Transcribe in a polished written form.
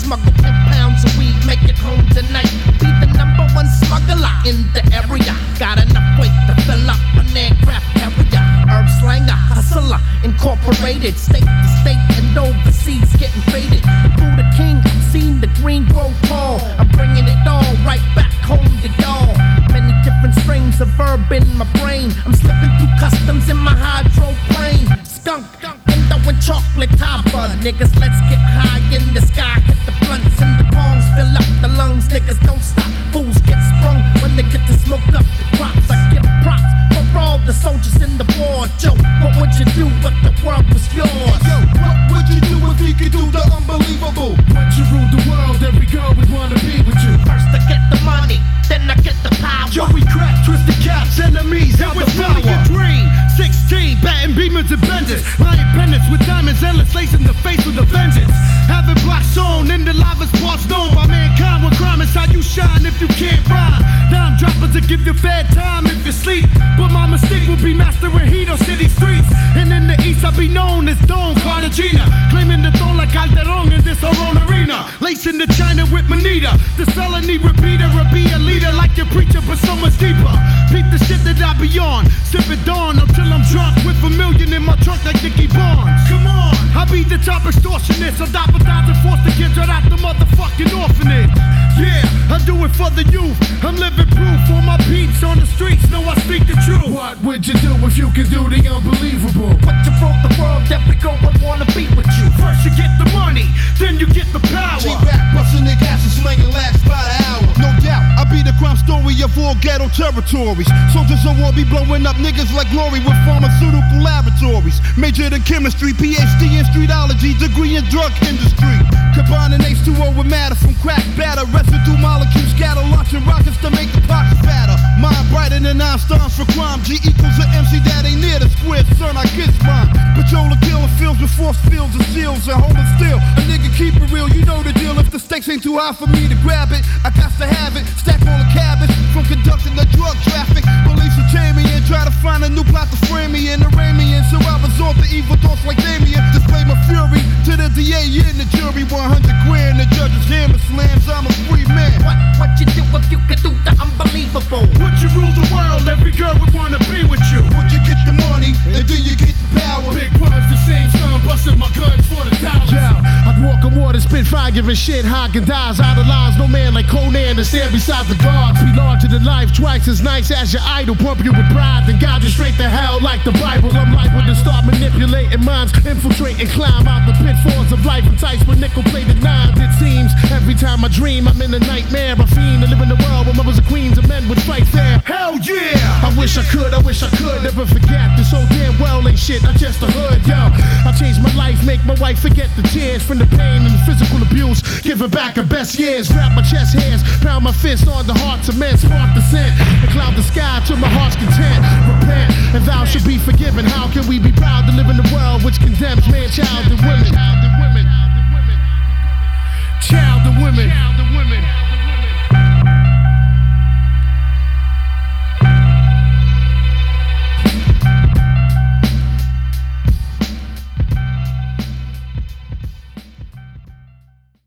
smuggle 10 pounds of weed, make it home tonight. Be the #1 smuggler in the area. Got enough weight to fill up an aircraft carrier. Herb slanger, hustler, incorporated. State to state and overseas, getting faded. The Buddha King, seen the green grow tall. I'm bringing it all right back home to y'all. Many different strings of verb in my brain. I'm slipping through customs in my hydroplane. Skunk, window and chocolate topper. Niggas, let's get high in the sky. Hit the blunts and the palms, fill up the lungs. Niggas, don't stop. Fools get sprung when they get to smoke up the crops. I give props for all the soldiers in the war. Joe, what would you do if the world was yours? Yo, what would you do if you could do the unbelievable? Once you rule the world, every girl would wanna be with you. First I get the money, then I get the power. Joey crack, twisted caps, enemies, out the Living your power. dream, 16, batting beamers and benders. Lion pendants with diamonds, endless lace in the face with a vengeance. Having black shown in the lava's parts known by mankind. What crime is how you shine if you can't rhyme. Dime droppers to give you fair time if you sleep. But my mistake will be mastering heat on city streets. And in the east I'll be known as Don Cartagena, claiming the throne like Calderon in this whole arena. Lacing the China with Manita, the felony repeater or be a leader like your preacher, but so much deeper. Beat the shit that I be on, sip it dawn until I'm drunk with $1 million in my trunk like Dickie Barnes. Come on, I be the top extortionist, I die for thousand forced to get right out the motherfucking orphanage. Yeah, I do it for the youth, I'm living proof for my peeps on the streets, know I speak the truth. What would you do if you could do the unbelievable? But you rule the world, every girl would wanna be with you. First you get the money, then you get the power. G-Rap, busting the gas and slinging laps by the hour. No doubt, I be the crime story of all ghetto territories. Soldiers don't want be blowing up niggas like glory with pharmaceutical laboratories. Majored in chemistry, PhD in streetology, degree in drug industry. Combining H2O with matter from crack batter. Residue molecules scatter, launching rockets to make the pockets fatter. Mind brighter than Einstein's for crime. G equals an MC that ain't near the square, son, I kiss mine. Patrol the killing fields with force fields and seals and holding still. A nigga keep it real, you know the deal. If the stakes ain't too high for me to grab it, I got to have it. Stack all the cabbage from conducting the drug traffic. Police will chain me and try to find a new plot to frame me and arraign me. And so I resort to evil thoughts like Damien. Display my fury to the DA and the jury. 100 grand, the judge's hammer slams. I'm a free man. What you do if you could do the unbelievable? Would you rule the world, every girl would wanna be with you. Would you get the money and then you get the power? Big Pud's the same son, busting my guns for the dollars. Yeah, I'd walk on water, spit fire, giving shit, Hagen dies. Idolize no man like Conan and stand beside the guards. Be larger than life, twice as nice as your idol. Pump you with pride, then guide you straight to hell like the Bible. I'm liable to start manipulating minds, infiltrate and climb out the pitfalls of life. Entice with nickel-plated nines. It seems every time I dream, I'm in a nightmare. I fiend to live in the world where mothers and queens and men would fight fair. Hell yeah! I wish I could never forget this so damn well ain't shit, I'm just a hood, yo. I changed my life, make my wife forget the tears from the pain and the physical abuse, giving back her best years. Wrap my chest hairs, pound my fist on the hearts of men, spark the scent, and cloud the sky to my heart's content. Repent, and thou should be forgiven. How can we be proud to live in a world which condemns man, child, and women?